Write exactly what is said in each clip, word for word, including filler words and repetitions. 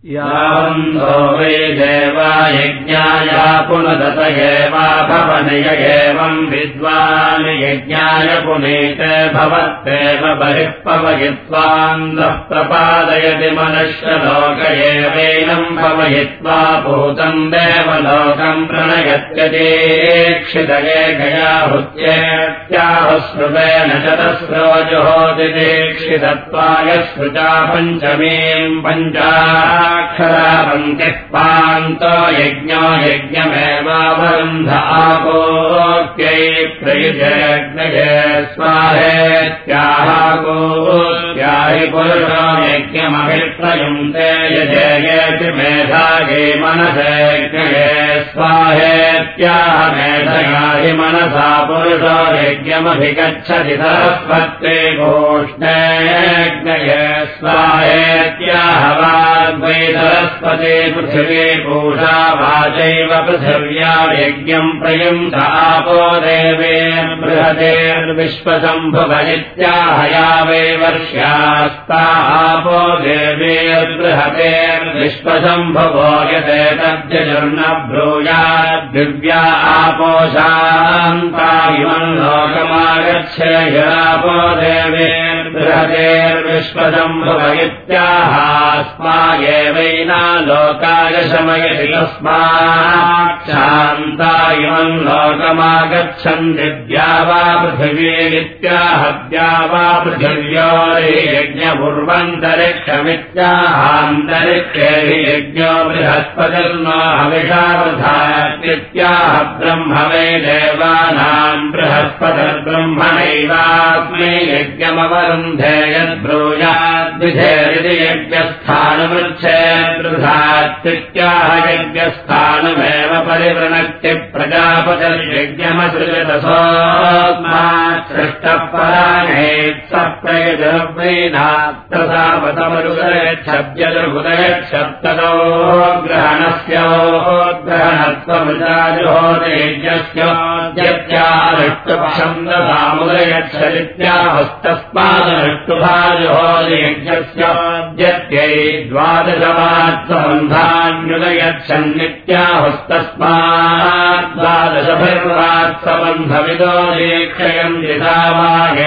यावन्तो वै देवा यज्ञाय पुनदत एवा भवनय एवम् विद्वान् यज्ञाय पुनीते भवत्येव बहिः पवयित्वान्दः प्रपादयति मनुष्यलोक एवैनम् पवयित्वा भूतम् देवलोकम् प्रणयत्यतीक्षितये गयाहुत्येत्याहुश्रुतेन चतस्रोजुहोति दीक्षितत्वाय श्रुता पञ्चमीम् पञ्चा क्षरावन्तिः पान्तो यज्ञो यज्ञमेवावरुन्ध आकोक्यै प्रयुजयज्ञये स्वाहेत्याहाकोक्याहि पुरुषो यज्ञमभिप्रयुङ्क्ते यजेयेति मेधायै मनसैज्ञये स्वाहेत्याह मेधया हि मनसा पुरुषो यज्ञमभिगच्छति सरस्वत्यै गोष्ठेज्ञये स्वाहेत्याह वै सरस्वती पृथिवी पूषा वाचैव पृथिव्या यज्ञम् प्रयुङ्क्त आपो देवेर्बृहतेर्विश्वशम्भुव इत्याहया वै वर्ष्यास्ता आपो देवेर्बृहतेर्विश्वशम्भुवो यदेतद्यजुर्न ब्रूयाद्दिव्या आपो शान्ता इमम् लोकमागच्छेयापो देवेर्बृहतेर्विश्वशम्भुव इत्याहास्मा एवैना लोकाय शमयति तस्मात् शान्ता इमम् लोकमागच्छन् दिव्या वा पृथिवीरित्याहद्या वा पृथिव्योरि यज्ञपूर्वन्तरिक्षमित्याहान्तरिक्षे हि यज्ञो बृहस्पतिर्नो हविषा वृधात्याह ब्रह्म वै देवानाम् बृहस्पतिर्ब्रह्मणैवास्मै यज्ञमवरुन्धे यद्ब्रूयाद्विधेरिति यज्ञस्थानमृच्छेद्रुधात्याह यज्ञस्थानमेव परिवृणक्ति प्रजापतिर्यज्ञमसृजतसोऽस्मात् सृष्टः पराणेत्सप्रयजरुपैनात्तसापतमरुदयच्छब्दरुदयच्छब्दतो ग्रहणस्योग्रहणत्वमुदयच्छदित्याहस्तस्मादनुष्टुभाजुहोदयज्ञस्य यत्यै द्वादशवात्सबन्धान्युदयच्छन्नित्याहुस्तस्मात् द्वादशभिर्वात्सबन्धविदो दीक्षयम् यथा वागे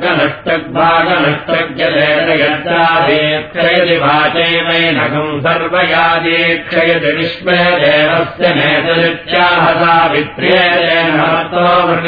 सर्गनष्टग्भागनष्टज्यदेशयच्चादीक्षयति वाचैवैनकम् सर्वया दीक्षयति विश्वे देवस्य नेतरित्याह सावित्र्येन हतो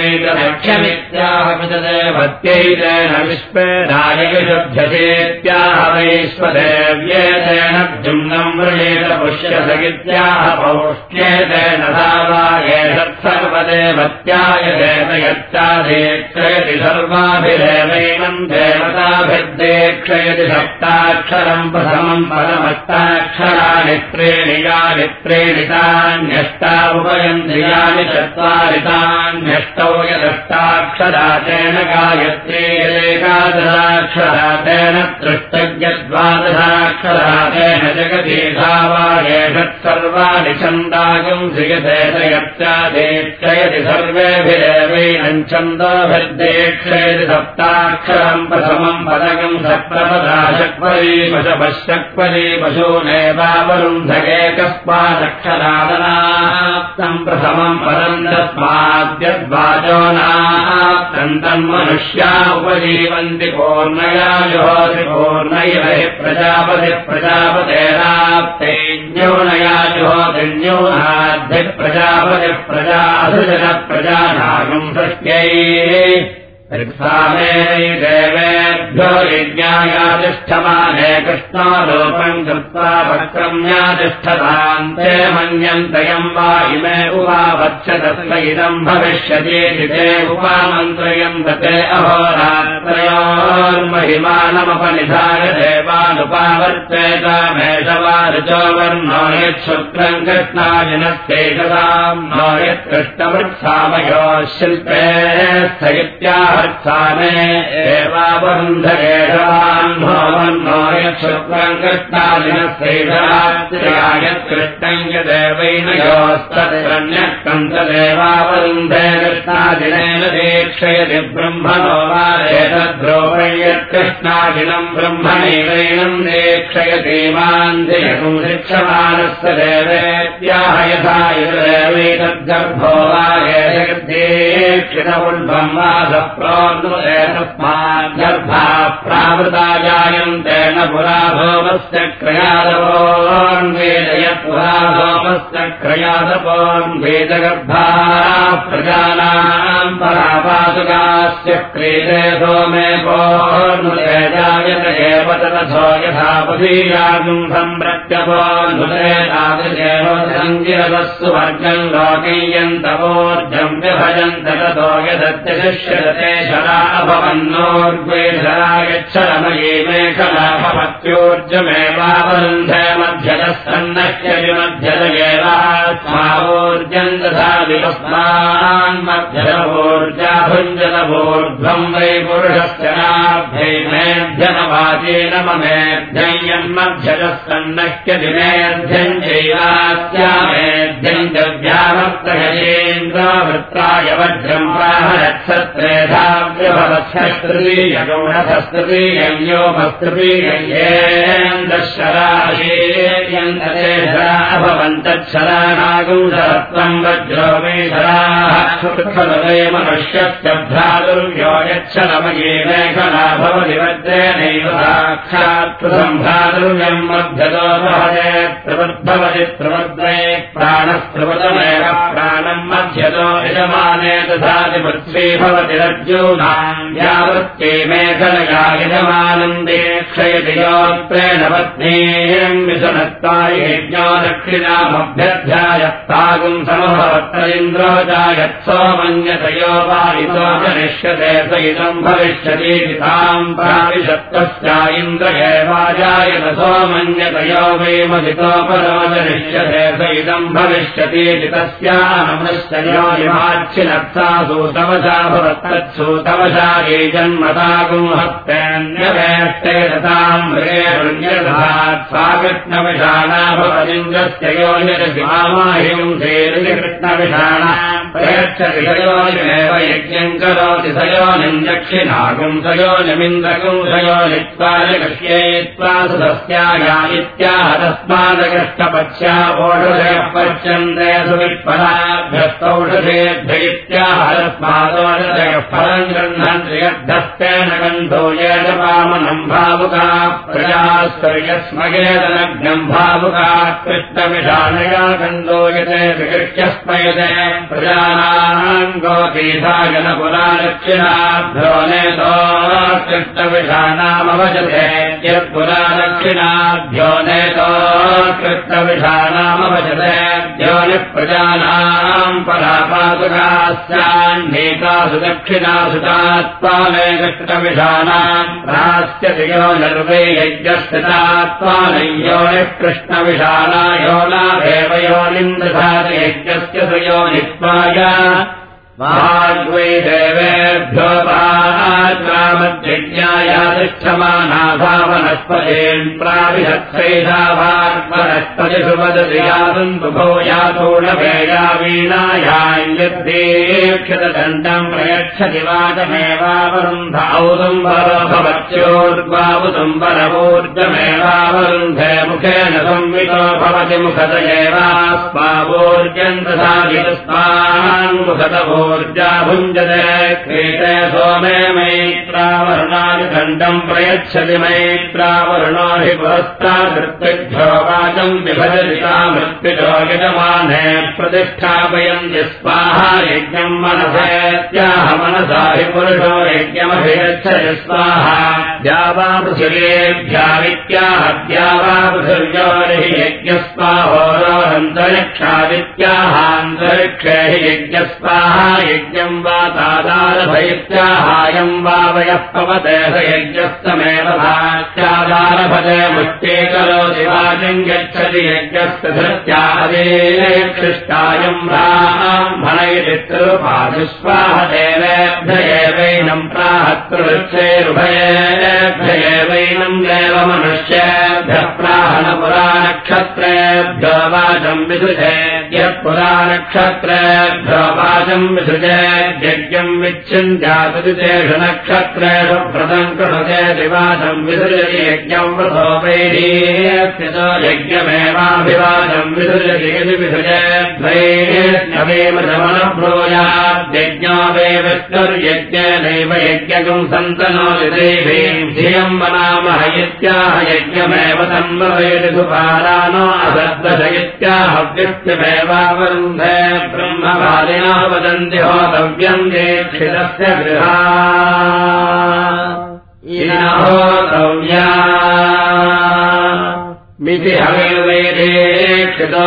वृणीतदक्षमित्याहमितदेवत्यैतेन विश्वे नायविशुभ्यसेत्याह वैश्वदेव्येतेन द्युम्नम् वृणीत पुष्यसगित्याह पौष्ण्येतेन धावाये सर्वदेवत्याय देवयच्चादीक्षयति सर्वाभिदेवैनम् देवताभिर्देक्षयति सप्ताक्षरम् प्रथमम् पदमष्टाक्षराणि त्रीणि यानि त्रीणि तान्यष्टा उपयन्द्रियाणि चत्वारि तान्यष्टौ यदष्टाक्षरातेन गायत्री यदेकादशाक्षरातेन तृष्टज्ञद्वादशाक्षरातेन जगति धावाये षट्सर्वाणि छन्दागम् श्रियतेशयच्चादीक्षयति सर्वेभिरेवैनम् छन्दोभिर्देक्षयति सप्ताक्षरम् प्रथमम् पदकम् सप्तपदा शक्वरी पशपश्चक्वरी पशूनेवावरुन्धकेकस्मादक्षरादनाप्तम् प्रथमम् पदम् तस्माद्यद्वाचो नाप्तम् तन्मनुष्या उपजीवन्ति पूर्णया जुहोति पूर्णैव हि प्रजापतिः प्रजापतेराप्ते न्यूनया जुहोति न्यूनाद्धिः प्रजापतिः प्रजासृजन प्रजानागम् सृष्ट्यै ऋक्सामेनै देवेभ्यो यज्ञायातिष्ठमाने कृष्णारूपम् कृत्वा वक्रम्यातिष्ठतान्ते मन्यन्तयम् वा इमे उवावच्छतस्य इदम् भविष्यतीति ते उपामन्त्रयम् दते अहोरात्रयोर्महिमानमपनिधाय देवानुपावर्तेतामेष वा ऋचो वर्णो यच्छुक्रम् कृष्णाजिनस्यैकताम् नो यत्कृष्णवृत्सामयोः शिल्पे स्थगित्याह अर्चाने एवावरुन्धयेषवान् भवन्नो यच्छुक्रम् कृष्णादिनस्यैषरात्र्यायत्कृष्णम् यदेवैन योस्तत्रन्यक्तम् तदेवावरुन्धे कृष्णादिनेन दीक्षयति ब्रह्मणो वा एतद्रोपयत्कृष्णादिनम् ब्रह्मणैवैनम् दीक्षयति मान्धियकुम् शिक्षमानस्य देवेत्याह यथा यदेवैतद्गर्भो वा दीक्षितमुल्भम् वा सप्रोन्नुते तस्माद्गर्भा प्रावृता जायन्ते न पुरा भोमस्य क्रयादपोन्वेदयत् पुरा भोमस्य क्रयादपोन्वेदगर्भा प्रजानाम् परापादुकास्य क्रीडे सोमे पोन्नुते जायत एव तदथो यथा पदीयागुम् सम्प्रत्यपोन्नुते तादृशेव सङ्गिरदस्सु वर्गम् लोकय्यन्तवोर्जम् विभजन्त ततो यदत्यशिष्यते शरा अभवन्नोर्ग्वे शरा यच्छरमयी मेखला भवत्योर्जमेवावरुन्धे मध्यतः सन्नह्य विमध्यत एवास्मावोर्जम् तथा विस्मान् मध्यतवोर्जा भुञ्जतवोर्ध्वम् वै पुरुषस्य नाभ्यैमेध्यनवाचेन ममेध्यम् यन्मध्यतः सन्नह्य दिमेध्यम् चैवास्यामेध्यम् दव्यामत्तगजेन्द्रावृत्ताय वज्रम् प्राहरत्सत्रेधाव्यभवत्सस्तृतीयगौणसस्तृतीयम् योमस्तृतीयम् भवन्तच्छरानागुंसरत्वम् वज्रो मे धराः सुखलवे मनुष्यस्य भ्रातुर्यो यच्छलमये मेखला भवति वज्रेणैव साक्षात् सम्भ्रातुर्यम् मध्यतो भवते प्रवद्भवति प्रवद्वे प्राणस्प्रवतमेव प्राणम् मध्यतो यजमाने दधाति पृथ्वी भवति रज्जूनाम् यावत्ते मेखलया यजमानम् दीक्षयति योत्रेण पत्नीम् विसनत्ताय यज्ञो दक्षिणामभ्यध्यायत्तागुम् समभवत्तरिन्द्रो जायत् सोमन्यतयो वारितो जनिष्यते स इदम् भविष्यतीति ताम् प्राविशत्तस्या इन्द्र एवाजायत सोमन्यतयो वैमदितोपरो जनिष्यते स इदम् भविष्यतीति तस्यानमृश्चयो इमाच्छिनत्सा सूतवशा भवत्तत्सूतवशा ये जन्मतागुम् हस्तेऽन्यवेष्टे तताम् मृगे हृण्यदधात् सा कृष्णविषाणा भवदिन्द्रस्य योनिर्माहिम् सेरिति कृष्णविषाणा प्रयच्छति सयोनिमेव यज्ञम् करोति सयोनिम् दक्षिणागुम् सयोनिमिन्द्रगुम् सयोनित्वानिकृष्येत्वा सुधस्याया इत्याह तस्मादकृष्टपच्या ओषधयः पच्यन्ते सुवित्पलाभ्यस्तौषधेभ्य इत्याह तस्मादोषधयः फलम् गृह्णन्ति यद्धस्तेन गन्धो येजपामनम् भावुका प्रजास्तर्यस्मगेदनग्नम् भावुका कृष्णविषाणया गन्धो यते विकृष्यस्मयते प्रजानाम् गोपीधायनपुरा दक्षिणाभ्यो नेतो कृष्णविषाणामवजते यत्पुरा दक्षिणाभ्यो नेतो कृष्णविषाणामवजते योनिः प्रजानाम् परापादुकास्यान्नेकासु दक्षिणासु तात्वा मे कृष्णविषाणाम् प्रास्यति यो नर्वे यज्ञस्थितात्वा नयोनिः कृष्णविषाणा योनाभेव योनिन्द्रधाति यज्ञस्य स योनित्वाय महाग्वै देवेभ्यो पात्रामद्यज्ञायातिष्ठमानाथा वनस्पतीन् प्राविशत्सैधावाग्वनस्पतिषु वदति यातुम्बुभो यातोणवेया वीणायाञ्यद्दीक्षितदण्डम् प्रयच्छति वाचमेवावरुन्ध औदुम्बरो भवत्योर्ग्वावुदुम्बरवूर्जमेवावरुन्धे मुखेन संवितो भवति मुखत एवास्मावूर्जम् दधाति मुखतवो ऊर्जा भुञ्जते क्रीते सोमे मैत्रावरुणादिखण्डम् प्रयच्छति मैत्रावरुणो हि पुरस्तादृत्तिभ्यो वाचम् विभजति मृत्युजो यजमाने प्रतिष्ठापयन्ति स्वाहा यज्ञम् मनसेत्याह मनसा हि पुरुषो यज्ञमभिगच्छति स्वाहा द्यावा पृथिव्यावित्याह द्यावा पृथिव्योरिहि यज्ञस्वाहोरोह अन्तरिक्षादित्याहान्तरिक्षे हि यज्ञस्वाहा यज्ञम् वा तादारभयत्याहायम् वा वयः पवते स यज्ञस्तमेव भात्यादारभते मुष्टे करोति वाचम् गच्छति यज्ञस्य धृत्यादेक्षिष्टायम् ब्राह्मणैति त्रिपादुस्वाह देवेभ्य एवैनम् प्राहत्रुवृक्षैरुभयेभ्य एवैनम् देवमनुष्येभ्यः प्राहनपुरानक्षत्रेभ्यो वाचम् विसृजेद्यः पुरानक्षत्रेभ्यो वाचम् विसृजेद्यज्ञम् विच्छिन्त्यासुतेषु नक्षत्रेषु व्रतम् कृणुते वाचम् विसृजति यज्ञम् व्रतो वैधीयस्थितो यज्ञमेवाभिवाचम् विसृजति यदि विसृजेद्वैधेष्णवेव शमनब्रूयाद्यज्ञो वै विष्णुर्यज्ञेनैव यज्ञकम् सन्तनोति देवीम् धियम् वनामः इत्याह यज्ञमेव तन्वयति सुपारानो असद्दश इत्याह व्यक्तिमेवावरुन्धे ब्रह्मवादिनो वदन्ति होतव्यम् दीक्षितस्य गृहा होतव्या मिति हविर्वेदेक्षितो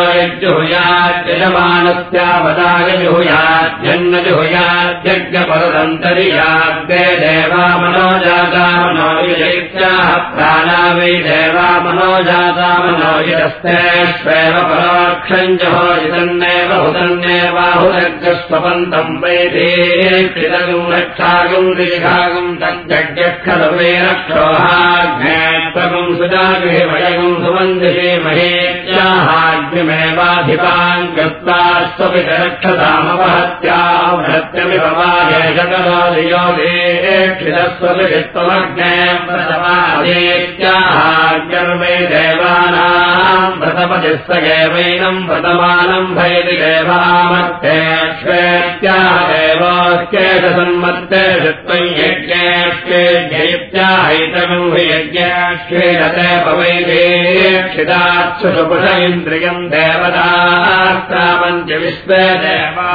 यज्जुहुयात्यजमानस्यावदायजुहुयात्यन्नजुहुयात्यज्ञपरदन्तर्याग्रे देवा मनोजाता मनोयुजैत्याः प्राणा वै देवा मनोजाता मनोयुजस्तेष्वेव परोक्षम् जहोजितन्नेव हुतन्नेवाहुरग्रस्वपन्तम् वैदेक्षितगुम् रक्षागुम् ऋजिघागुम् तज्जज्ञः खलु वै रक्षोहाग्नेत्वगुम् सुजागृहे वयगुम् सुमन् महेत्याहाग्निमेवाधिपान् कृत्वा स्वपितरक्षतामपहत्यावृत्यमिपवादेशकरोधियोगेक्षितस्वपितमग्ने व्रतमादेत्याहाग्निर्वै देवानाम् व्रतपतिस्स एवैनम् व्रतमानम् भयति देवामर्तेष्वेत्याह देवोऽस्केशसन्मत्तेषु त्वम् यज्ञेष्वेज्ञैत्याहैतगम् हि यज्ञेष्वेदते पवैदे क्षिताक्षुषुपुष इन्द्रियम् देवतास्तामञ्च विश्वे देवा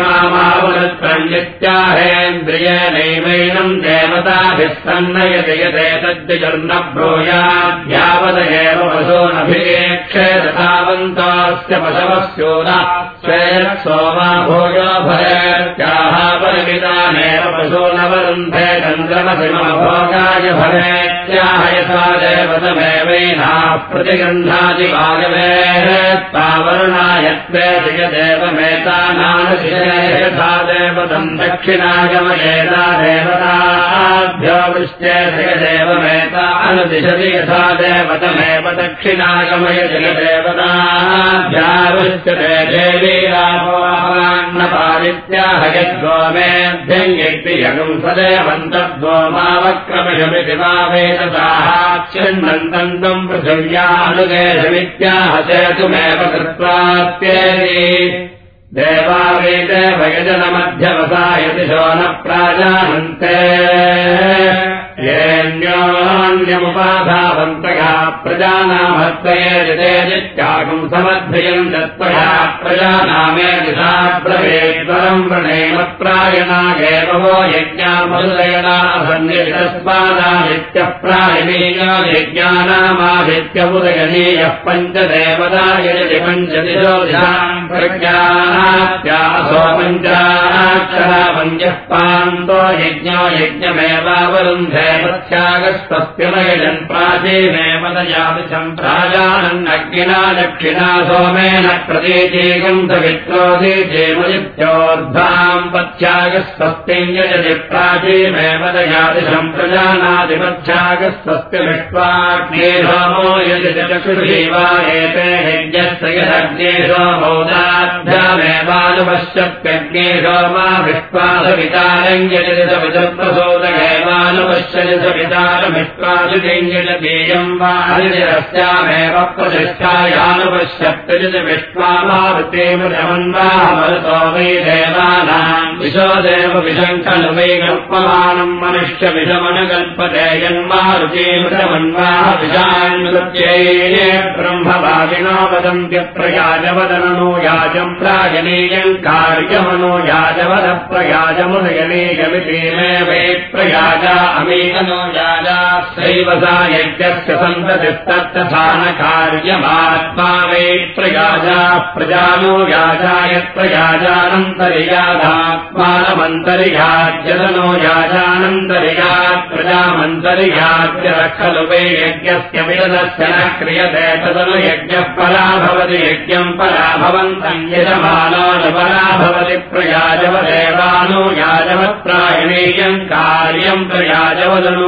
अभिमामावनुत्प्रण्यत्याहेन्द्रियेनैवैनम् देवताभिः सन्नयति यदेतद्विजर्न ब्रूयाद्यावद एव पशूनभिरेक्षेत तावन्तोऽस्य पशवस्योदा स्वेरक्सोमा भूयो भरेत्याह परिमितानेव पशूनवरुन्धे चन्द्रमसिमभोगाय भरेत्याह यथा देवतमेवैना प्रतिगन्धादिभागवेत्तावरुणायत्वेदेवमेतानानुशिषे यथा देवतम् दक्षिणागमयेता देवताभ्यो वृष्टे जगदेवमेता अनुदिशति यथा देवतमेव दक्षिणागमयति देवताभ्यावृष्टते देवीरापोऽन्नपादित्याह यद्गोमेभ्यम् यज्ञयगुम् सदेवन्तद्गोमावक्रमिषमिति वा वेदसाः छिन्नन्तम् पृथिव्यानुगेशमित्याह सेतुमेव कृत्वात्येति देवा वै देवयजनमध्यवसायति शो न प्राजानन्ते येऽन्योन्यमुपाधावन्तया प्रजानामत्वयेदित्यागम् समद्भयम् दत्त्वया प्रजानामेति सा ब्रवेद्वरम् वृणेमत्प्रायणागेव वो यज्ञामुदयनासन्नितस्मादादित्यप्रायणीयो यज्ञानामादित्य उदयनीयः पञ्चदेवता यजति पञ्चदिशो दिशाम् प्रज्ञानात्यासो पञ्चाक्षरा पञ्चः पान्तो यज्ञो यज्ञमेवावरुन्धे त्यागस्वप्यमयजन् प्राचीनेव दयाति सम्प्राजानन्नग्निना दक्षिणा सोमेन प्रतीचीकम् सवित्रोदीचेमदित्योर्ध्वाम् पत्यागस्वस्तिम् यजति प्राचीनेव दयाति सम्प्रजानादिपत्यागस्वस्तिमिष्ट्वाग्नेहोमो यजति चक्षुषीवा एते यज्ञस्य यदग्नेशोमोदाभ्यामेवानुपश्यप्यग्नेशोमा विश्वासवितारम् यजति सवितप्रसोदगैवानुपश्य सवितारमिष्वादिदेयम् वा हरिरस्यामेव प्रतिष्ठायानुपश्यप्यजित विश्वामावृतेमृतमन्वामरुतो वै देवानाम् विशो देव विशङ्खलु वै कल्पमानम् मनुष्य विषमनुकल्पते यन्मारुतेमृतमन्वाह विशान्मृत्यै ब्रह्मवा वादिनो वदन्त्य प्रयाजवदननो याजम् प्रायणीयम् कार्यमनो याजवद प्रयाजमुदयनीयमिति मे वै प्रयाजा अमीनो याजा सैव सा यज्ञस्य सन्ततिस्तत्तथानकार्यमात्मा वै प्रयाजा प्रजानो याजा यत्प्रयाजानन्तर्यादात्मानमन्तर्याज्यदनो याजानन्तर्यात् प्रजामन्तर्याद्य खलु वै यज्ञस्य विदस्य न क्रियते तदनु यज्ञः परा भवति यज्ञम् परा भवन्तम् यजमानो न परा भवति प्रयाजवदेवानो याजवत्प्रायणीयम् कार्यम् प्रयाजवदनु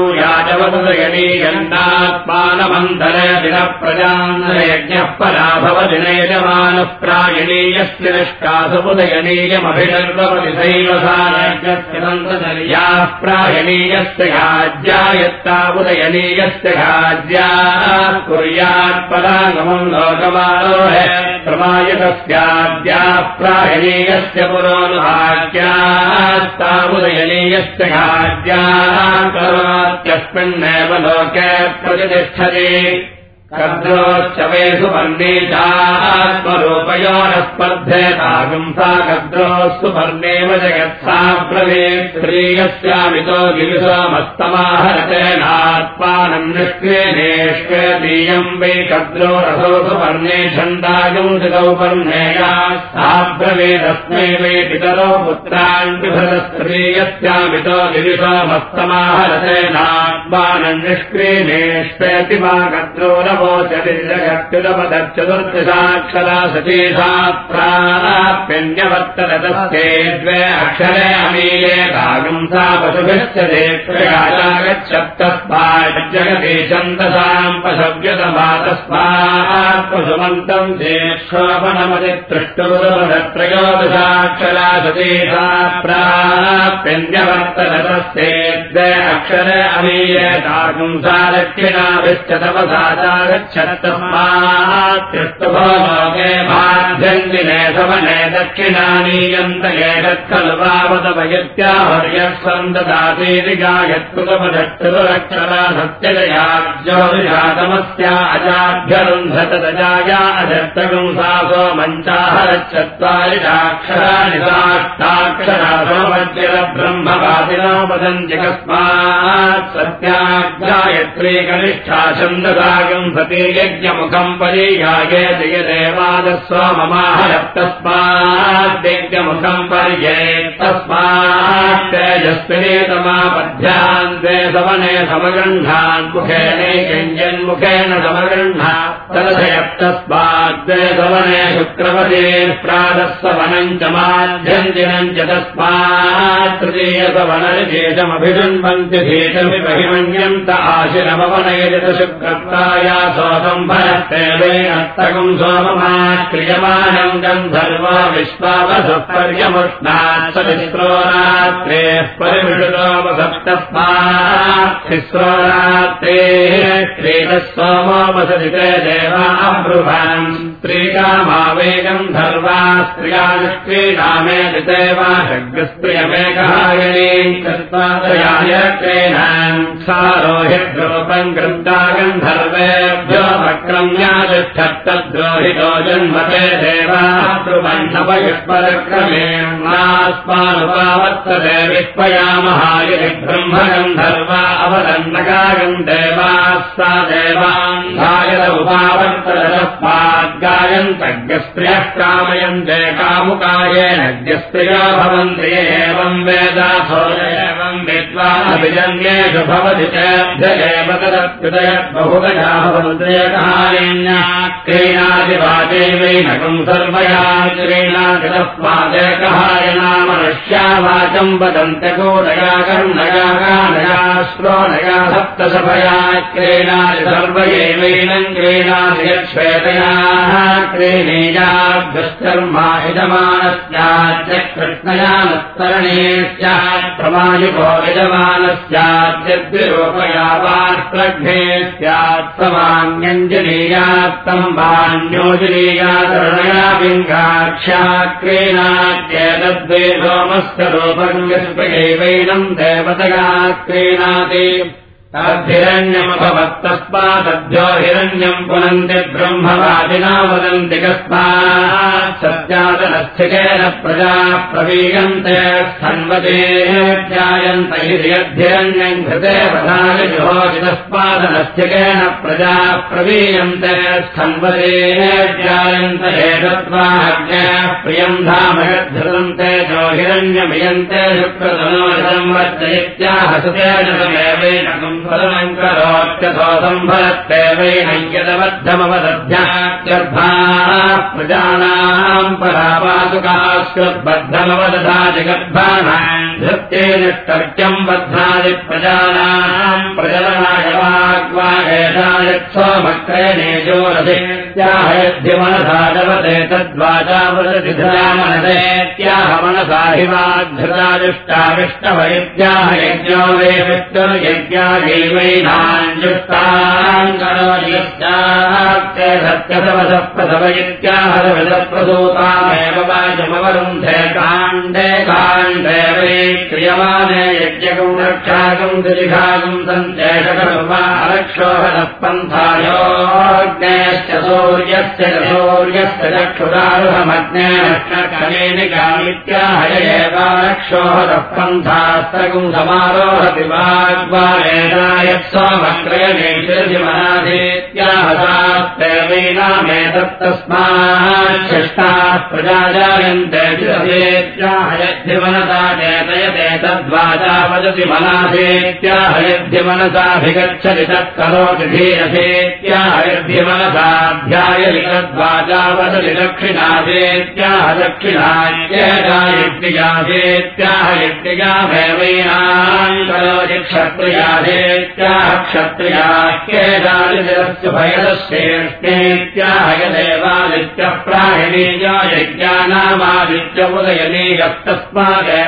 याजवदयनीयन्नात्मानमन्तरे दिनः प्रजान्तर्यज्ञः परा भवति नयजमानः प्रायणीयस्य निष्कासमुदयनीयमभिनर्वपति सैव सा यज्ञस्य सन्ततर्याः प्रायणीयस्य घाज्यायत्तावुदयनीयस्य घाज्या कुर्यात् परागमम् लोकमारोहे प्रमायतस्याद्याः प्रायणीयस्य पुरोनुभाग्यास्तावुदयनीयस्य घाज्याः करोत्यस्मिन्नेव लोके प्रतिष्ठति कद्रोश्च वेषु वर्णीतात्मरूपयोरस्पर्धेतागम् सा कद्रोस्तु वर्णेव जगत्सा ब्रवीत् श्रीयस्यामितो गिरिसोमस्तमाहरतेनात्मानम् निष्क्रेणेष्वेदीयम् वै कद्रोरसोऽसु वर्णे छन्दागम् दिगौ वर्णेया सा ब्रवीदस्मै वै पितरो पुत्रान् बिभ्रतस्त्रीयस्यामितो गिरिसोमस्तमाहरतेनात्मानम् निष्क्रेणेष्वेति मा कद्रोरव चतुर्दशाक्षरा सती साप्राप्यन्यवर्तनतस्ते द्वे अक्षरे अमीये भागम् सा पशुभिश्च देक्षयागच्छत्तस्माज्जगति छन्दसाम् पशव्यतमा तस्मात् पशुमन्तम् देक्षोपणमतितृष्टुरत्रयोदशाक्षरा सती साप्राप्यन्यवर्तनतस्ते द्वे अक्षरे अमीये भागम् सा दक्षिणाभिश्च तपसा गच्छत्तस्मात्कृष्टभो लोके भाध्यन्दिने सवने दक्षिणानीयन्त एतत्खल्वावतवयत्याहर्यः सन्ददातीति गायत्कृतपदक्षरा सत्यजया ज्योतिषातमस्या अजाभ्यरुन्धतदजाया अजत्तगम् सा सोमञ्चाहरच्चत्वारिषाक्षराणि साष्टाक्षरा सोमज्जलब्रह्मवादिनो वदन्ति कस्मात् सत्यागायत्री कनिष्ठा छन्दसागम् सती यज्ञमुखम् परियाये जयदेवादस्वममाहरत्तस्माद्यज्ञमुखम् पर्ये तस्मात् तेजस्विने तमापध्यान् द्वे सवने समगृह्णान् मुखेनैकञ्जन्मुखेन समगृह्णा तदधयत्तस्माद्वे सवने शुक्रवते प्रातःसवनम् च माध्यन्दिनम् च तस्मात् तृतीयसवनरिशेषमभिषण्वन्ति धीतमिमहिमन्यन्त आशिरमवनयजत शुक्रत्वाया सोमम्भरत्तेवेनस्तकम् सोममात् क्रियमाणम् गन्धर्व विश्वावसः पर्यमुष्णात् स तिस्रो रात्रेः परिमृषुतोपसप्तस्मात् तिस्रो रात्रेः क्रीडः सोमोपसति ते देवा अब्रुवन् स्त्रीकामावेगम् धर्वा स्त्रिया निष्क्रीडामेति देवा शग्रस्त्रियमेकहायणीम् कृत्वा त्रयाय क्रीणान् सारोहिद्रूपम् कृत्वा गन्धर्वेभ्यो वक्रम्यातिष्ठत्तद्रोहितो जन्मते देवाः ब्रुवन्नपयुष्परक्रमेणास्मानुपावर्तते विष्पयामहायि ब्रह्मगन्धर्वा अवदन्नगायम् देवाः सा देवान् गायत उपावर्ततस्माद्गायन्तज्ञस्त्रियः कामयन्ते कामुकायेनज्ञस्त्रियो भवन्ति एवम् वेदाथो एवम् विद्वानभिजन्येषु भवति चेभ्य एव तदत्युदयद्बहुगजा भवन्त्यकालेन्या क्रीणादिवाचैवैनकम् सर्वया क्रीणाति तस्मादेकहायना मनुष्या वाचम् वदन्त्यकोदया कर्णया कानया श्रोणया सप्तसभया क्रीणाति सर्वयैवैनम् क्रीणाति यच्छ्वेतयाः क्रीणीयाद्दुश्चर्मा यजमानस्याच्च कृष्णया नस्तरणे स्यात् प्रमायुको यजमानस्याद्यद्विरूपया वास्प्रघ्ने स्यात् समान्यञ्जनीयात्तम् वान्योजनीयातरुणया पिङ्गाक्ष्या क्रीणात्येतद्वे सोमस्य रूपम् विस्पयैवैनम् देवतया क्रीणाति तद्धिरण्यमभवत्तस्मादभ्यो हिरण्यम् पुनन्ति ब्रह्मवादिना वदन्ति कस्मात् सज्जातनस्थिकेन प्रजा प्रवीयन्ते स्थन्वते ध्यायन्त इति यद्धिरण्यम् घृते वधानि जुहोति तस्मादनस्थिकेन प्रजा प्रवीयन्ते स्थन्वते ध्यायन्त एतद्वाज्ञः प्रियम् धाम यद्धृतन्ते जो हिरण्यमियन्ते शुक्रतनोजम् वर्जयित्याह सुतेजमेवैनकम् फलनम् करोत्यथो सम्भरत्तेवैनम् यदबद्धमवदध्यात्यर्भाः प्रजानाम् परापादुकास्कृद्बद्धमवदधाति गर्भाणाम् धृत्येनिष्टर्क्यम् बध्नादि प्रजानाम् प्रजलनाय वाग्वागेशायत्सोमक्रयणेजोरथेत्याह यद्धिमनसा जवते तद्वाचा वदति धृतामनसेत्याह मनसा हि वाग्धृताजुष्टाविष्टवैत्याह यज्ञो वे विष्णुर्यज्ञायैवैनाञ्जुष्टाम् करोति सत्यसवसः प्रसवयित्याहरविदप्रसूतामेव वाचमवरुन्धे काण्डे काण्डे वै क्रियमाणे यज्ञकम् रक्षाकम् दिलिघाकम् सन्तेषकर्वारक्षोहनः पन्थायोऽग्नेश्च सूर्यस्य सूर्यस्य चक्षुरारुहमग्नेश्चकामेनिकामित्याहयेवारक्षोहनः पन्थास्तकम् समारोहति वाग्वारेणायत्सोमक्रयणेषुर्जिमनाधेत्याहतास्तेवैनामेतत्तस्माच्छिष्टाः प्रजा जायन्ते चिरसेत्याहयद्धिमनसा चेतयते तद्वाचा वदति मनाधेत्याहयद्धिमनसाभिगच्छति तत्करोति धीरसेत्याहयद्धिमनसाध्यायति तद्वाचा वदति दक्षिणाधेत्याह दक्षिणायज्ञाधेत्याहयज्ञामेवैनाम् करोति क्षत्रियाधेत्याह क्षत्रियाह्येदादिरस्य भयदश्रेष्ठेत्याहयदेवादित्यः प्राहिणीयो यज्ञानामादित्य उदयनीयस्तस्मादेव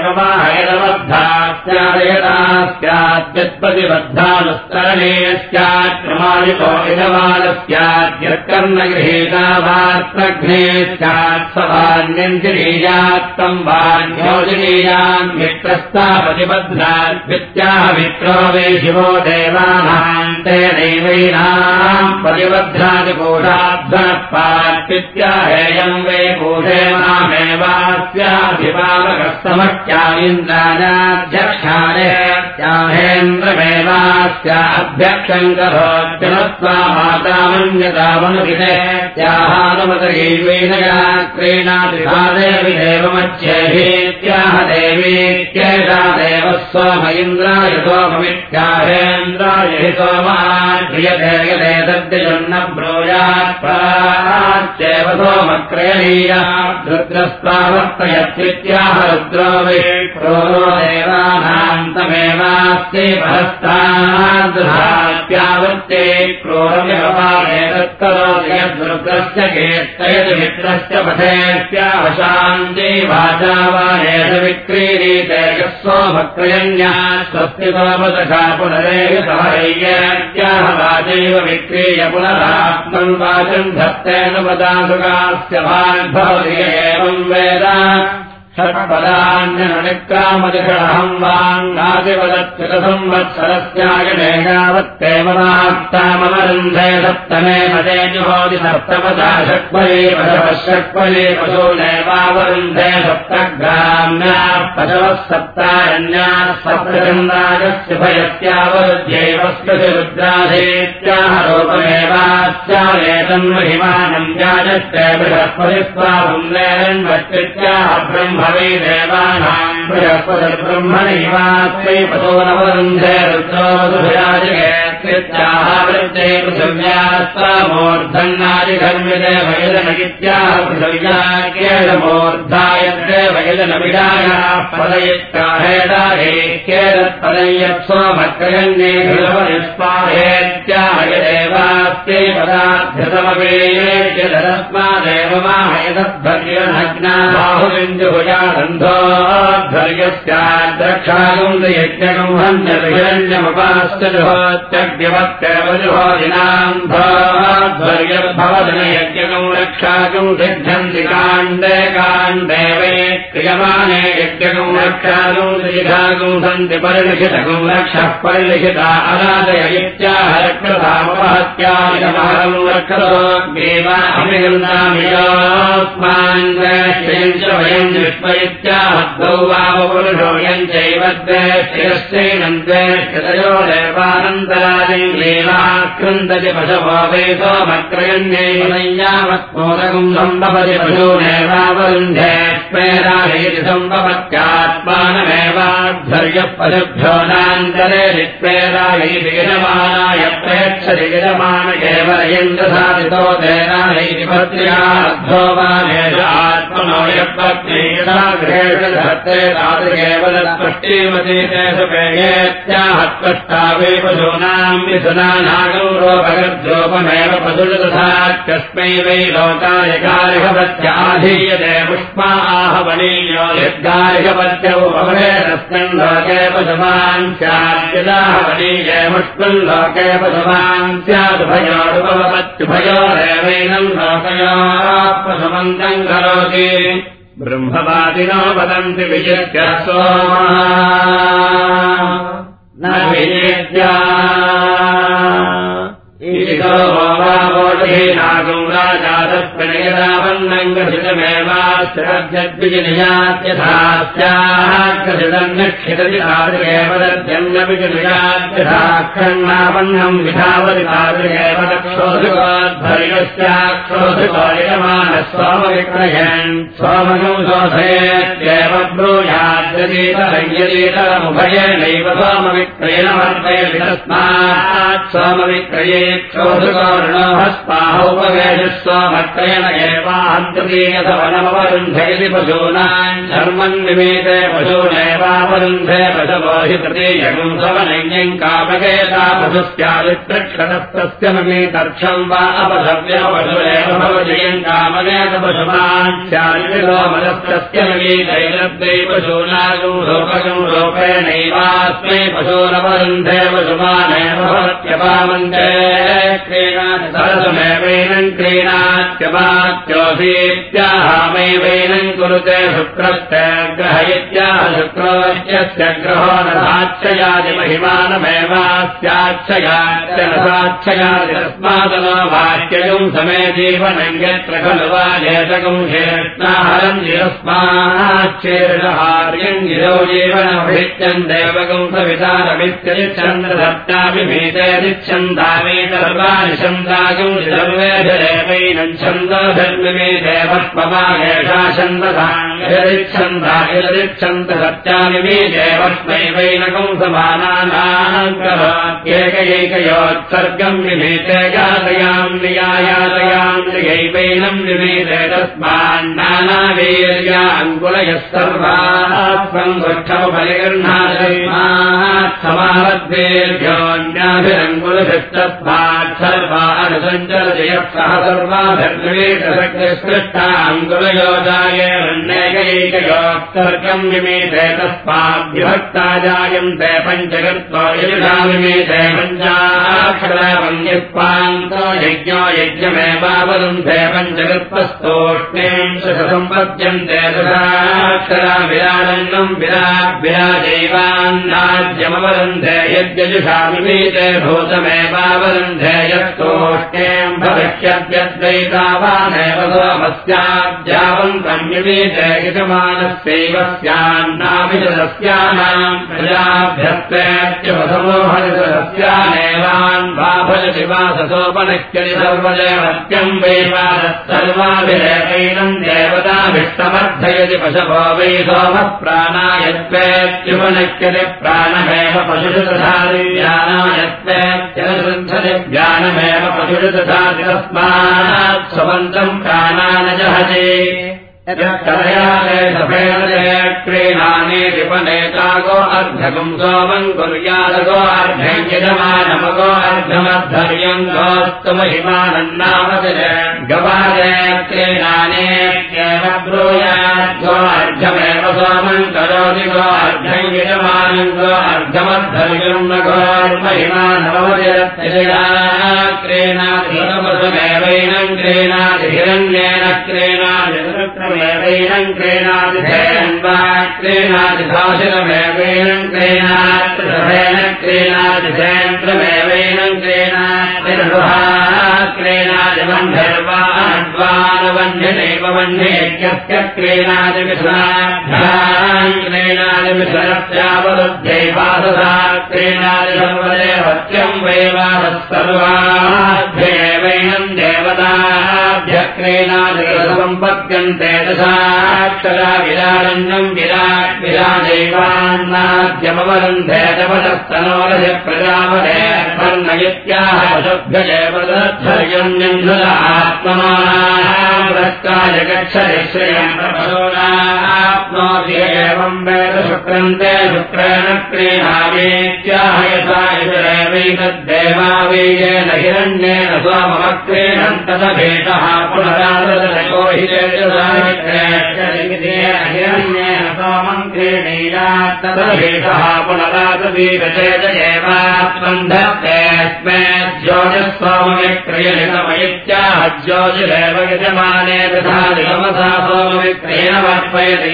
माहयदवद्धास्यादयदास्याद्यत्प्रतिबद्धानुस्तरणे स्यात् प्रमाणितो इदवानस्याद्यत्कर्णगृहीता वार्त्रघ्ने स्यात् सवान्यञ्जनीयात्तम् वान्योजनीयान् मित्रस्ता प्रतिबध्नात् वित्याह मित्रो वे शिवो देवानाम् तेनैवैनाम् प्रतिबध्नादिकोषाध्वनः पात्वित्याहेयम् वे कोषे मामेवास्याभिपालकस्तमख्यामिन्द्राजाध्यक्षारेत्याहेन्द्रमेवास्याभ्यक्षम् करोत्यनत्वा मातामन्यतामनुगितेत्याहानुमतगैवेनया क्रीणाति सा देवि देवमच्छेहीत्याह देवीत्येषा देवः सोम इन्द्राय सोममित्याहेन्द्राय हि सोमान् क्रियते यदे तद्यजन्न ब्रूयात् प्राच्येव सोमक्रयणीया रुद्रस्त्वावर्तयत्वित्याह रुद्रो वै क्रोरो देवानाम् तमेवास्ति परस्ताद्धात्यावृत्ते क्रोरव्यवपादे तत्करोति यद्रुद्रस्य कीर्तयति मित्रस्य पथेत्यावशान्ति वाचा वारेष विक्रीडीते यः सोमक्रयण्या स्वस्ति सोमदशा पुनरेव सहैयत्याह वाचैव विक्रीय पुनरात्मन् वाचम् धत्तेन पदासुकास्य भाग्भवति एवम् वेद षट्पदान्यनुनिक्रामदिषडहम् वाङ्गादिवदत्रितसंवत्सरस्यागणेयावत्तेमनात्तामवरुन्धे सप्तमे पदे जुहोति सप्तपदा षट्पदे पशवः षट्पदे पशूनेवावरुन्धे सप्तग्राम्याः पशवः सप्तारण्याः सप्तचन्द्राजस्य भयस्यावरुध्यैव स्पृशरुद्राधेत्याह रूपमेवास्यावेतन्महिमानम् जायत्ते बृहस्पतिस्वापुण्डेरन्वत्त्याह ब्रह्म वै देवानाम् बृहस्पतिर्ब्रह्मणैवास्मै पतो नवरुन्धे रुद्रो वधुभिराजिगेत्याह वृत्ते पृथिव्यास्तामूर्धन्नादिघर्मिदे वयदनगित्याह पृथिव्याकेदमूर्धायद्रे वयदनविडायाः पदयित्काहेदाहेक्येदत्पदय्यत्सोमक्रयण्ये घृतपरिस्पाहेत्याह यदेवास्ते पदाध्यतमपेयेत्यदस्मादेव माहयदद्भर्यनग्ना बाहुबिन्दुभुजा न्धोर्यस्याद्रक्षागम् यज्ञकम् हन्यभिरण्यमुपास्तजुहोत्यग्निवत्तेव जुहोदिनाम् धोर्यर्भवदनयज्ञकम् रक्षाकम् सिद्धन्ति काण्डे काण्डे वै क्रियमाणे यज्ञकम् रक्षाकम् त्रिधाकम् सन्ति परिलिखितकम् रक्षः परिलिखिता अनादय इत्याह रक्षतामपहत्यायमहरम् रक्षतोऽग्नेवाहमिगन्धामियोऽस्मान् द्वेष्टयम् च वयम् दृष्ट्व इत्याहद्वौ वावपुरुषो यम् चैव द्वेष्टयश्चैनम् द्वेष्टतयो देवानन्तराजम् ग्लेवाक्रन्दति पशवो वै सोमक्रयन्यैव नय्यावत्मोदकम् सम्भवति पशूनेवावरुन्धे स्वेराहैति सम्भवत्यात्मानमेवाध्वर्यः पशुभ्यो नान्तरे नित्वेराहैति गिरमाणाय प्रयच्छति गिरमाण केवलयन्द्रसादितो तेनाहैति पत्र्याद्धो वानेष आत्मनो यत्पत्नी यथा गृहेषु धत्ते तादृकेवलत्पष्टीमती तेषु पेयेत्याहत्पष्टावे पशूनाम् मिथुनानागम् रोपगर्जोपमेव पशुतथा कस्मै वै लोकाय गार्हवत्याधीयते पुष्पा आहवणीयो यद्गार्हवत्यौ भवेदस्मिन् लोके पशुमान् स्याद्यदाहवणीये मुष्मिन् लोके पशुमान् स्यादुभयोरुपवत्युभयोरेवैनम् लोकयोः पशुमन्तम् करोति ब्रह्मवादिनो वदन्ति विजित्य सोमः न विजित्या ोषीनागम् राजातप्रणयदावन्नम् ग्रसितमेवाश्रद्यद्विजनियात्यथास्याः ग्रसितन्नक्षितति तादृगेव दद्यन्नपि जनियात्यथाक्षण्णावन्नम् विधावति तादृगेव दक्षोऽधिकोद्भर्यस्याक्षोऽधिकोयमानः सोमविक्रयन् सोमगम् शोधयत्येव ब्रूयाद्यतीतरय्यतीतरमुभयेनैव सोमविक्रयणमर्पयति तस्मात् सोमविक्रये क्षोधुकोर्णोहस्पाहोपवेशः सोमक्रयण एवान्तरीयधवनमवरुन्धयति पशूनाम् धर्मन्निमीते पशूनेवावरुन्धे पशवो हि तृतीयगम् सवनय्यम् कामकेता पशुस्यादित्रक्षणस्तस्य ममीतर्क्षम् वा अपशव्यपशुरेव भवजयम् कामकेत पशुमान् स्यादिलोमलस्तस्य ममीतैलब्दै पशूनागम् रूपगम् रूपेणैवास्मै पशूनवरुन्धे पशुमानेव भवत्यपामन्ते सरसमेवैनम् क्रीणात्यवाच्योऽसीत्याहामैवैनम् कुरुते शुक्रस्य ग्रह इत्याह शुक्रोऽस्य ग्रहो न साक्षयादिमहिमानमेवास्याक्षयाच्च न साक्षयादि तस्मादनो वाक्यगम् समे जीवनम् यत्र खलु वा जेतकम् शेष्णाहरम् गिरस्माच्छेर्षहार्यम् गिरौ जीवनमभित्यम् देवकम् सवितारमित्यरिच्छन्द्रधत्ताभिमीतेरिच्छन्दावेतर्वाणि छन्दागम् सर्वेभिरेवैनम् छन्दोधर्मिमे देवस्ममागेषा छन्दसाङ्गरिच्छन्दा इलरिच्छन्दसत्यामिमे देवस्मैवैनकम् समानानाम् करोत्येकैकयोत्सर्गम् विमीते यातयाम् नियायातयाम् निगैवैनम् विमीते तस्मान्नानावीर्याङ्कुलयः सर्वात्मम् वृक्षमुपरिगृह्णात् समारद्वेर्योऽन्याभिरङ्कुलभिस्तस्मात् सर्वानुसञ्चरजयः सह सर्वाभिर्विमीतशक्तिस्पृष्टाङ्कुलयोजायेरन्यैकैकयोत्सर्गम् विमीते तस्माद्विभक्ता जायन्ते पञ्चकृत्वा यजुषा विमीते पञ्चाक्षरावम् यस्पान्तो यज्ञो यज्ञमेवावरुन्धे पञ्चकृत्वस्तोष्णीम् सम्पद्यन्ते दशाक्षरा विराजन्नम् विराट् विराजैवान्नाज्यमवरुन्धे यद्यजुषा विमीते भूतमेवावरुन्धे यत्तोष्णीम् भविष्यद्यद्वैतावानेव सोमस्याद्यावन्तम् विमीते यजमानस्यैव स्यान्नाभिजदस्यानाम् प्रजाभ्यस्तेत्यवसमोहरितदस्यानेवान् वा भजति वाससोपनक्यति सर्वदेवत्यम् वैवादः सर्वाभिरेवैनम् देवताभिष्टमर्थयति पशवो वै सोमः प्राणायत्वेत्युपनक्यति प्राणमेव पशुषु तथादि ज्ञानायत्वेत्यनुसृन्धति ज्ञानमेव पशुषु तथादि तस्मात् स्वपन्तम् प्राणानजहति क्रीणानेतिपनेतागो अर्धकम् सोमम् कुर्यादगो अर्धम् यजमानमगो अर्धमद्धर्यम् गोस्तु महिमानन्नामतिरे गवादे क्रीणानेत्येव ब्रूयाद्गो अर्घमेव सोमम् करोति गो अर्घम् यजमानम् गो अर्घमद्धर्यम् न गोर्महिमानवतिरत्यजया क्रीणाति सर्वसमेवैनम् क्रीणाति हिरण्येन क्रीणाति रुद्रमेवैनम् क्रीणाति धेन्वा क्रीणाति भाषिरमेवैनम् क्रीणाति सभेन क्रीणाति धेन्द्रमेवैनम् क्रीणाति रघुहा क्रीणाति वह्निर्वा अड्वानवह्निनैव वह्नियज्ञस्य क्रीणाति मिथुनाभ्याम् क्रीणाति मिथुनस्यावरुद्ध्यै वाससा क्रीणाति सर्वदेवत्यम् वैवासः सर्वाभ्येवैनम् देवताभ्यः क्रीणाति सम्पद्यन्ते दशाक्षरा विराजन्यम् विराट् विराजैवान्नाद्यमवरुन्धे जपदस्तनोरज प्रजापदे वर्णयित्याह पशुभ्यजेव तद्धर्यम् आत्मनाय गच्छति श्रियम् प्रपदोनाप्नोति एवम् वेद शुक्रन्ते शुक्रेण क्रीणामीत्याह यथा यजुरेवैतद्देवावीयेन हिरण्येन सोममक्रीणम् तदभेदः पुनरादको हि हिरण्येन सोमम् क्रीणीयात् तदभेदः पुनरादवीरचेत एवात्मन्धत्तेऽस्मे ज्योतिः सोमविक्रियनिगमयित्याह ज्योतिरेव यजमाने तथा निगमसा सोमविक्रियेण वर्पयति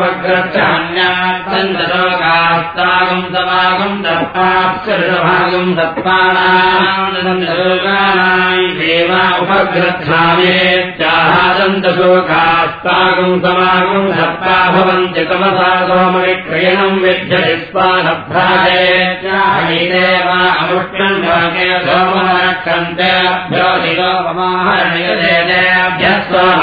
यतनुपग्रच्छान्यात्तन्तलोकास्तागम् समागम् दत्ताप्सृतभागम् सत्पानाम् देवा उपग्रच्छामेत्याहादन्तशोकास्तागम् समागम् सत्पा भवन्ति तमसा सोमविक्रियणम् विद्यति स्वानभ्राजेत्याहैदेवा अमुष्टम् भागे सोमरक्षन्ते अभ्योदिलोपमाहरणयदेभ्यः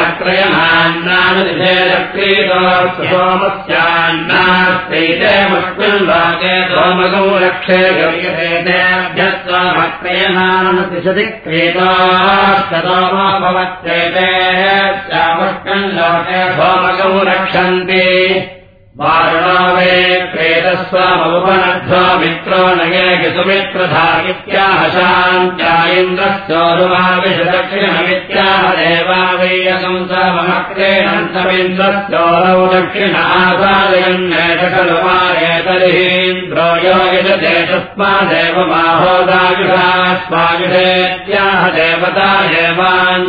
सोमक्रयणान्नानुदिभेदक्रीतो सोमस्यान्नास्ते मुष्मिन् भागे सोमगौ रक्षे गव्यतेभ्यः सोमक्रयणानुतिशति क्रीतोस्तोमो भवत्येते मुष्मिन् लोके सोमगौ रक्षन्ति वारुणो वे प्रेतस्वामुपनध्वा मित्रो नये सुमित्रधामित्याह शान्त्या इन्द्रश्चोरुमाविशदक्षिणमित्याह देवा वैयकम् समक्रेणन्तमिन्द्रश्चोरौ दक्षिणासादयन्नेष खलु मारे तर्हीन्द्रो यो यजते तस्मादेव माहोदायुषा स्वायुषेत्याह देवता देवान्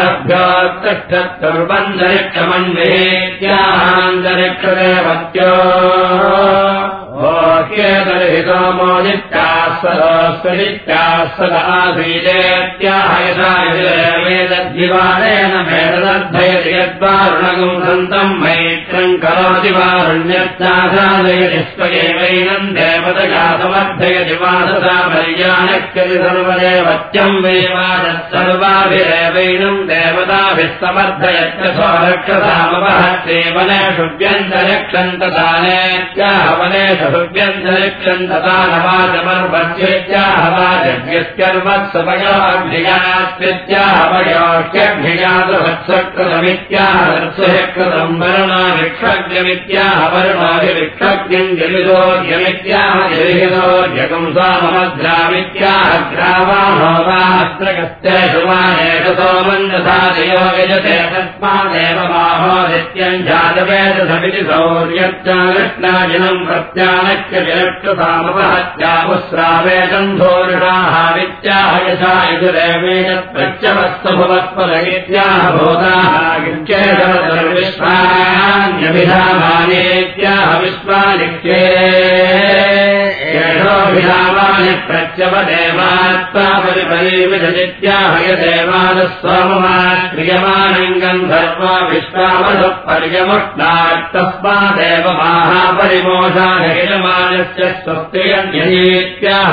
बारभ्योत्तिष्ठत्तुर्बन्धरिक्षमन्विहेत्याहान्तरिक्षदेव ह्येतर्हि सोमोदित्याः सदोस्वदित्याः सदासीदेत्याह यथा यजुर्वेदद्दिवारेण भेददद्धयति यद्वारुणगम् सन्तम् मैत्रम् करोति वारुण्यत्यासादयति स्वयैवैनम् देवतया समर्थयति वाससा पर्यानक्ष्यति सर्वदेवत्यम् वैवादः सर्वाभिरेवैनम् देवताभिः समर्थयत्य स्वरक्षसामवहत्ते वनेषु व्यन्तरिक्षम् तथा नेत्याह वनेषु व्यन्तरिक्षम् तथा नवाजमर्पत्येत्याह वाजव्यस्कर्मत्सपयोऽभ्ययास्त्याह वयोह्यभ्ययातवत्सकृतमित्याह कृतम् वर्णाभिक्षज्ञमित्याह वर्णाभिक्षज्ञम् जलिदोर्यमित्याह जलिहिदोर्यकम् स्वाममद्रामित्याह ग्रावाणो वास्त्रकस्तेषु मानेषु सोमम् यथा दयो यजते तस्मादेव माहोदित्यम् जातवेदसमिति सौर्यच्चा कृष्णाजिनम् प्रत्यानक्य विरक्षसामपहत्यामुस्रावेदम् धोरुषाः वित्याह यथा यजुरेवेदप्रत्यवत्सभवत्पदगित्याह भूताः गित्येषविश्वान्यभिधामानेत्याह विश्वानिक्ये येषोऽभिधामानि प्रत्यवदेवात्मा परिपरीविधजित्याह यदेवानः सोममाक्रियमानम् गन्धर्वा विश्वावधुः पर्यमुष्णात्तस्मादेव महापरिमोषायजमानस्य स्वस्तियन्यनीत्याह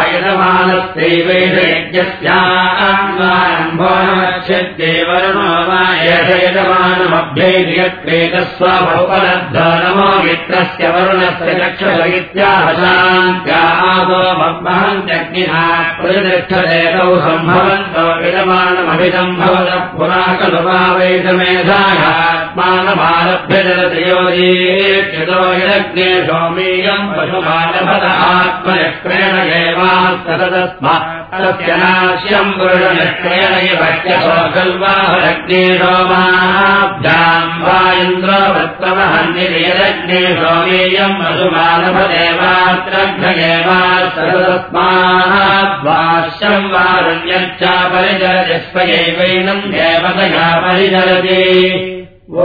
यजमानस्यैवैषयज्ञस्याम्भोनमच्छिद्ये वरुणो वा एष यजमानमभ्यैति यत्प्रेतस्वाभोपलब्धो नमो मित्रस्य वरुणस्य चक्षुषगित्याह शान्त्या आदो मह्महन्त्यग्निना प्रतिष्ठदेतौ सम्भवन्तो यजमानमभिसम्भवतः पुरा खलु वा वैषमेधायात् आत्मानमारभ्य जलतयोजीक्षितो यज्ञे सोमीयम् पशुमानभत आत्मनिष्क्रेण एवास्ततस्मात् तस्य नाश्यम् पुरुषनिष्क्रेण इवह्यसो खल्वाहरग्ने सोमाभ्याम् वा इन्द्रवृत्तमहन्निर्यज्ञे सोमीयम् पशुमानभदेवात्रघ्न एवास्ततस्मात् वाश्यम् वारुण्यच्चा परिचरति स्वयैवैनम् देवतया परिचरति ओ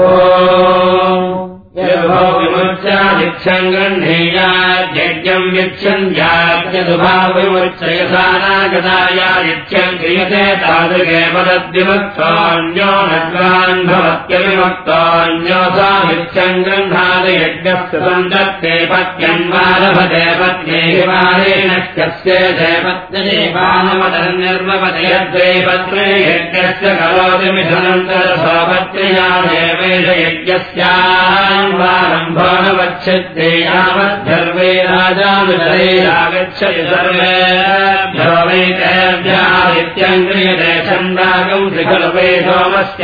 यद्भो विमुच्चादिच्छम् गृह्णीयाद्यज्ञम् यच्छन्द्याद्यदुभाव विमुच्चयसानागतायादिच्छम् क्रियते तादृगेव तद्विमुक्तोऽन्यो नद्वान् भवत्यविमुक्तोऽन्यो सामिच्छम् गृह्णादियज्ञस्य सन्दत्ते पत्यन्वारभते पत्ये हिमारेणस्य जयपत्यदेवानमदन्निर्मपते यद्वे पत्रे यज्ञस्य करोति मिथुनन्तरसोपत्र्या देवेश यज्ञस्या रम्भो न वच्छते यावद्धर्वे राजानुचरैरागच्छति सर्वेभ्यो वैतेभ्यादित्यम् क्रियते छन्दागम् त्रिखलुपे सोमस्य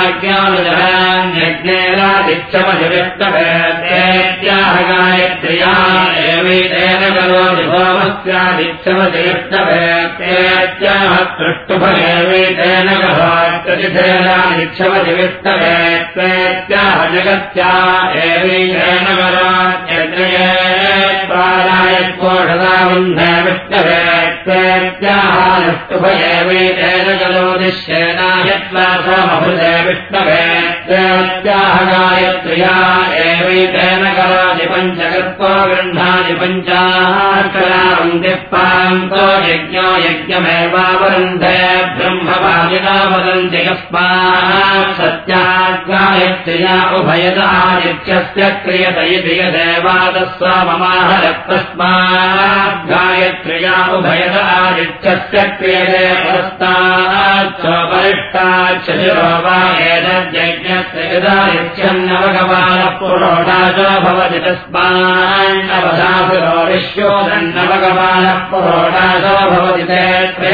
राज्ञानुचराज्ञेरादिच्छमधिविष्टभेत्याह गायत्र्या एवैतेन करोति सोमस्यादिच्छमधिविष्टभेत्याह तृष्टुफलेवैतेन करोत्यतिथेनादिच्छमधिविष्टभेत्याह जगत्या एवैतेन करोत्यग्नये प्राणायत्कोषदाबन्धे विष्णवेत्याः नष्टुभयेवैतेन करोदिश्येनायत्वा सोमभृते विष्णवेत्याः गायत्र्या एवैतेन करोति पञ्चकर्तो गृह्णाति पञ्चाक्षरावन्तिः पान्तो यज्ञो यज्ञमेवावरुन्धे ब्रह्मवादिना वदन्ति यस्मात् सत्यात् गायत्र्या उभयदा आदित्यस्य क्रियत इति यदेवादस्व ममाहरक्तस्मात् गायत्र्या उभयद आदित्यस्य क्रियते परस्ताच्चोपरिष्टाच्च शिरो वा एतद्यज्ञस्य यदादित्यम् नवगवानः पुरोडाचो भवति तस्मान्नवधासुरोरिष्योदन्नवगवानः पुरोडाचो भवति ते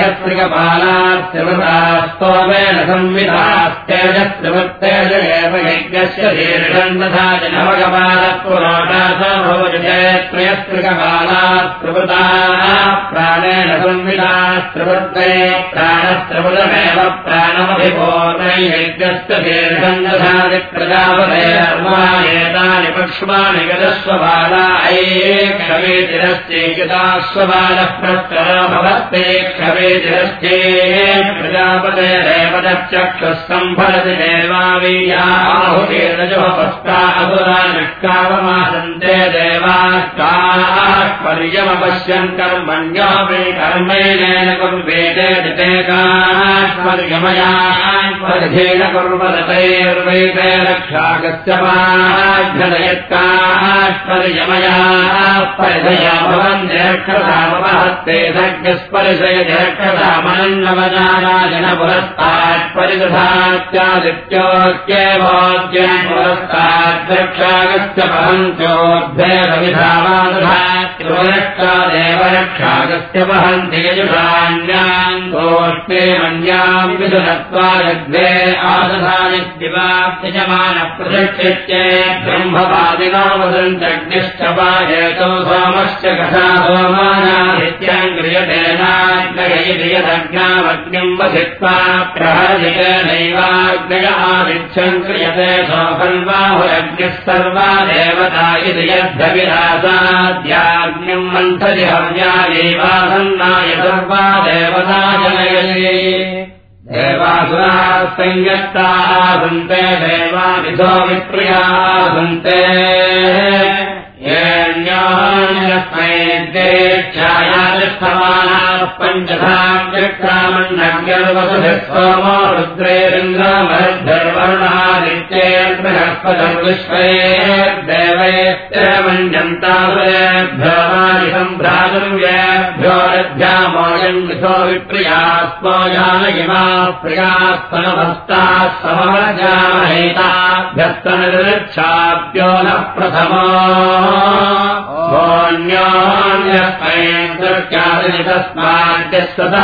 त्रयस्त्रिकपालास्त्रिवृतास्तोमेन संविधास्तेजस्त्रिवृत्तेज एव यज्ञस्य दीर्घन्नथा नवगवानः पुरोडाचो भवति ते त्रयस्त्रिकपालास्त्रिवृताः प्राणेन संविधास्त्रिवृत्ते प्राणस्त्रिवृतमेव प्राणमभिपूर्णैर्यज्ञस्य दीर्घन्नधानि प्रजापतेर्वायेतानि पक्ष्माणि गदस्वबाला ऐक्षवेतिरश्चेकितास्वबालः प्रस्तरो भवत्ते क्षवेतिरश्चे प्रजापतेरेव तच्चक्षुः सम्भरति देवावीयाहुतेरजो पस्ता असुरा निष्काममासन्ते देवास्ताः पर्यमपश्यन् कर्मण्यो मे कर्मैनेन कुर्वेते दितेकाश्पर्यमयाश्पर्धेन कुर्वतैर्वैते रक्षागस्य पाध्यदयत्काश्पर्यमयाः भवन्त्यक्षतामहत्ते सज्ञस्पर्शय जक्षतामनन्नवजाराजन पुरस्तात्परिदधात्यादित्योऽस्येवोद्यन् पुरस्ताद्रक्षागस्य वहन्त्योद्धेरविधावादधात्युरक्षादेव रक्षागस्य वहन्ति यजुषाण्याम् गोष्ठे मन्याम् विदुनत्वायद्वे आदधानिद्दिवाप्यजमानः प्रतिष्ठित्ये ब्रह्मवादिनो वदन्तग्निश्च वायेतो सोमश्च कथा सोमानादित्यम् क्रियतेनाग्नयैर्यदग्नामग्निम् वसित्वा प्रहरजितेनैवाग्नय आदित्यम् क्रियते सोऽखल्वाहुरग्निः सर्वा देवता इति यद्धविरासाद्याग्निम् मन्थति हव्यायैवासन्नाय सर्वा देवता जनयति देवासुराः संयत्ताः सन्ते देवाविधो विप्रियाः सन्ते येऽन्योन्यस्मैर्देच्छायातिष्ठमानाः पञ्चधाग्रक्रामन्नग्निर्वसुभिः सोमो रुद्रेरिन्द्रमरुद्भिर्वरुणादित्यैर्बृहस्पतिर्विश्वैर्देवैश्चमञ्जन्तासुरेभ्यो वारिसम्भ्रातुर्येभ्यो रथ्यामोऽयम् विधो विप्रियास्मो जानयिमाः प्रियास्तनभस्ताः समवजामहेताभ्यस्तनऋक्षाभ्यो नः प्रथमो तस्माद्यस्तदा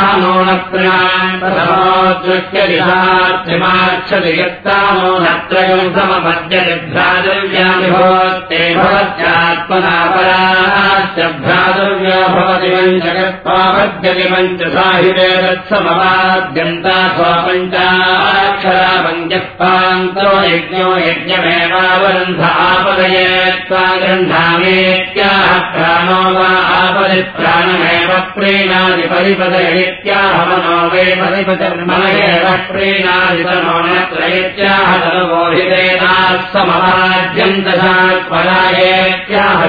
नोणप्रमाद्यरिहार्थिमाक्षति यत्तानो नत्रयम् समपद्यति भवत्ते भवत्यात्मना पराश्च भ्रातव्यो भवति पञ्चकत्वापद्यति पञ्चसाहिते तत्समवाद्यन्ता स्वपञ्चाक्षरा पञ्चपान्तो यज्ञो यज्ञमेवावरुन्ध आपदये त्वा गृह्णामेत्याह प्राणो वा आपदि प्राणमेव प्रीणादि परिपदयित्याह मनो वै परिपदर्मणेव प्रीणादि तनो नत्रयित्याह तनवोहितेनात्समवाद्यन्तशात्परायेत्याह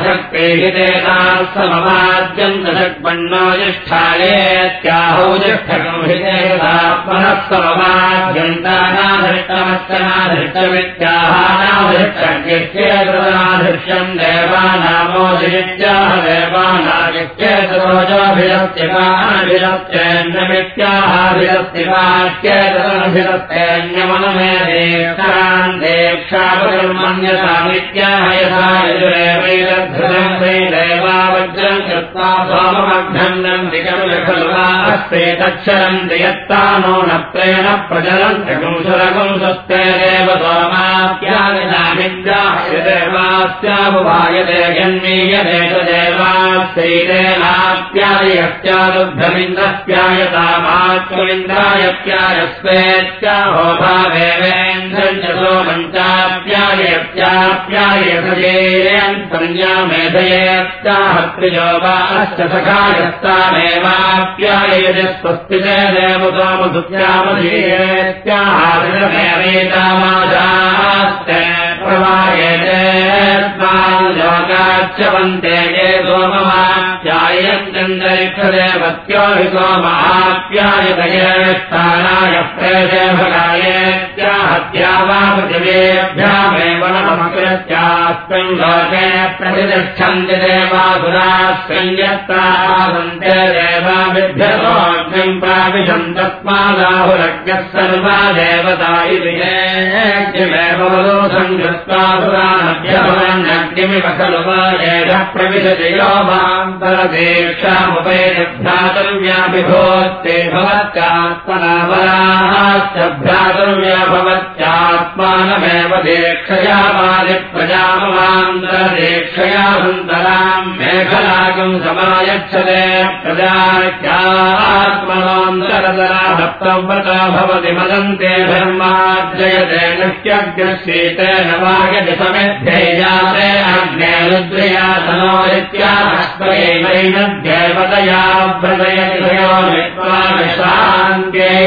शक्तेहितेनात्समवाद्यन्तषट्पन्नो ज्येष्ठायेत्याहौ ज्येष्ठगंहितेनात्मनः समवाद्यन्तानाधृष्टमस्यनाधृष्टमित्याहानाधृष्टज्ञेष्ठेतनाधृष्यम् देवानामोदित्याह देवानागित्येतरोजोभिरस्त्यकाभिरस्त्यकाभिरस्त्येतरभिरस्त्यन्यमनमेदेक्षान् देक्षापकर्मण्यतामित्याह यथा यजुरेवैरद्धृतम् वै देवावज्रम् कृत्वा सोममघ्नम् दिकमिलखल्वास्ते तच्छरम् दियत्तानो न प्रेण प्रजलम् त्रिपुंसरपुंसस्ते देव सोमाप्यायनामिद्याहदेवास्याबुभायते जन्मीयते च देवास्यैतेनाप्यायत्यादुग्धमिन्द्रस्यायतामात्ममिन्द्रायप्यायस्वेत्याहो भावेवेन्द्रम् च सोमञ्चाप्यायत्याप्यायसजेयन्तर्यामेधयेत्याह वा सखायस्तामेवाप्यायति स्वस्ति च देवतोमधुत्यामधीयेत्याहारमेवेतामाजास्ते प्रवायते लोकाच्च वन्ते ये सोममाप्यायन्तरिक्षदेवत्यो हि सोमाप्यायतयेष्टानाय प्रेषे भगायेत्याहत्या वा पृथिवेभ्यामेव नमकृत्यास्मिन् लोके प्रतिष्ठन्ति देवासुरास्मिन्यत्तावन्ते देवाभिभ्यतोऽग्निम् प्राविशम् तस्मादाहुरज्ञः सर्वा देवता इति यज्ञमेव वदोषम् कृत्वा सुरानभ्यभवन्नग्निमिव खलु वा एषः प्रविशति यो मान्तरदेक्षामुपैर्भ्रातव्याभिभोत्ते भवत्यात्मना पराश्च भ्रातव्या भवत्यात्मानमेव दीक्षया वादिप्रजामवान्तरदीक्षया सुन्दराम् मेखलाकम् समायच्छते प्रजात्मनान्तरतरा भक्तव्रता भवति मदन्ते धर्मार्जयते नित्यग्रशीतेन वायति समेध्यैजाते अग्ने रुद्रया तनोरित्याहस्त्वैवैनद्यैवतया व्रतयति त्रयो विश्वाशान्त्ये